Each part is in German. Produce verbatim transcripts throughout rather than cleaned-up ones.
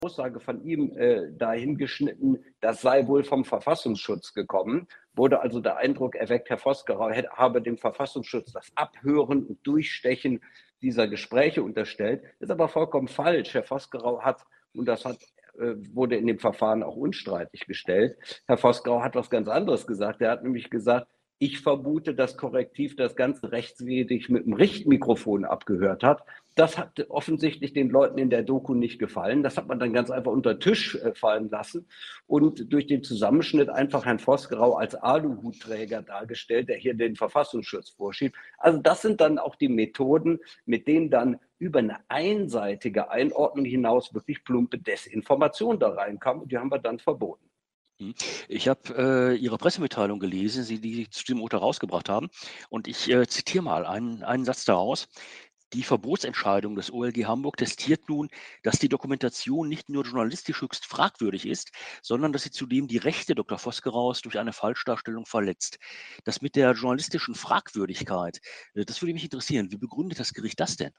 Aussage von ihm äh, dahin geschnitten, das sei wohl vom Verfassungsschutz gekommen. Wurde also der Eindruck erweckt, Herr Vosgerau habe dem Verfassungsschutz das Abhören und Durchstechen dieser Gespräche unterstellt. Das ist aber vollkommen falsch. Herr Vosgerau hat, und das hat, äh, wurde in dem Verfahren auch unstreitig gestellt, Herr Vosgerau hat was ganz anderes gesagt. Er hat nämlich gesagt, ich vermute, dass Korrektiv das Ganze rechtswidrig mit dem Richtmikrofon abgehört hat. Das hat offensichtlich den Leuten in der Doku nicht gefallen. Das hat man dann ganz einfach unter den Tisch äh, fallen lassen und durch den Zusammenschnitt einfach Herrn Vosgerau als Aluhutträger dargestellt, der hier den Verfassungsschutz vorschiebt. Also das sind dann auch die Methoden, mit denen dann über eine einseitige Einordnung hinaus wirklich plumpe Desinformation da reinkam. Und die haben wir dann verboten. Ich habe äh, Ihre Pressemitteilung gelesen, Sie die zu dem Urteil rausgebracht haben. Und ich äh, zitiere mal einen, einen Satz daraus. Die Verbotsentscheidung des O L G Hamburg testiert nun, dass die Dokumentation nicht nur journalistisch höchst fragwürdig ist, sondern dass sie zudem die Rechte Doktor Vosgeraus durch eine Falschdarstellung verletzt. Das mit der journalistischen Fragwürdigkeit, äh, das würde mich interessieren. Wie begründet das Gericht das denn?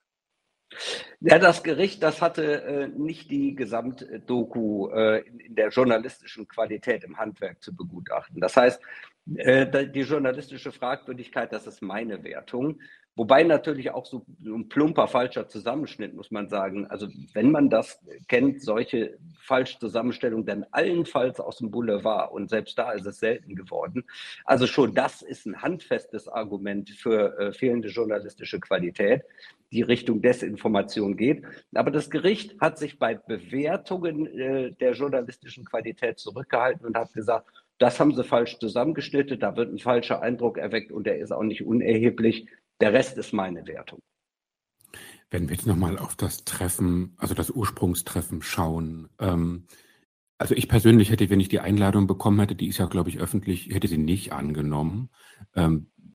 Ja, das Gericht, das hatte äh, nicht die Gesamtdoku äh, in, in der journalistischen Qualität im Handwerk zu begutachten. Das heißt, äh, die journalistische Fragwürdigkeit, das ist meine Wertung. Wobei natürlich auch so ein plumper, falscher Zusammenschnitt, muss man sagen. Also wenn man das kennt, solche Falschzusammenstellungen, dann allenfalls aus dem Boulevard. Und selbst da ist es selten geworden. Also schon das ist ein handfestes Argument für äh, fehlende journalistische Qualität, die Richtung Desinformation geht. Aber das Gericht hat sich bei Bewertungen äh, der journalistischen Qualität zurückgehalten und hat gesagt, das haben sie falsch zusammengeschnitten, da wird ein falscher Eindruck erweckt und der ist auch nicht unerheblich. Der Rest ist meine Wertung. Wenn wir jetzt nochmal auf das Treffen, also das Ursprungstreffen schauen. Ähm, also ich persönlich hätte, wenn ich die Einladung bekommen hätte, die ist ja, glaube ich, öffentlich, hätte sie nicht angenommen. Ähm,